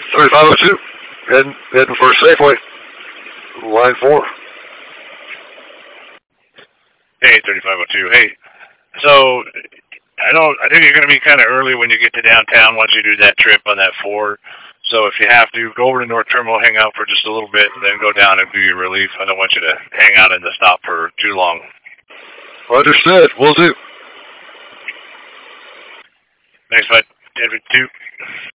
3502. Heading for Safeway. Line 4. Hey, 3502. Hey, so I think you're going to be kind of early when you get to downtown once you do that trip on that 4. So if you have to, go over to North Terminal, hang out for just a little bit, and then go down and do your relief. I don't want you to hang out in the stop for too long. Understood. Will do. Thanks, bud. Denver 2.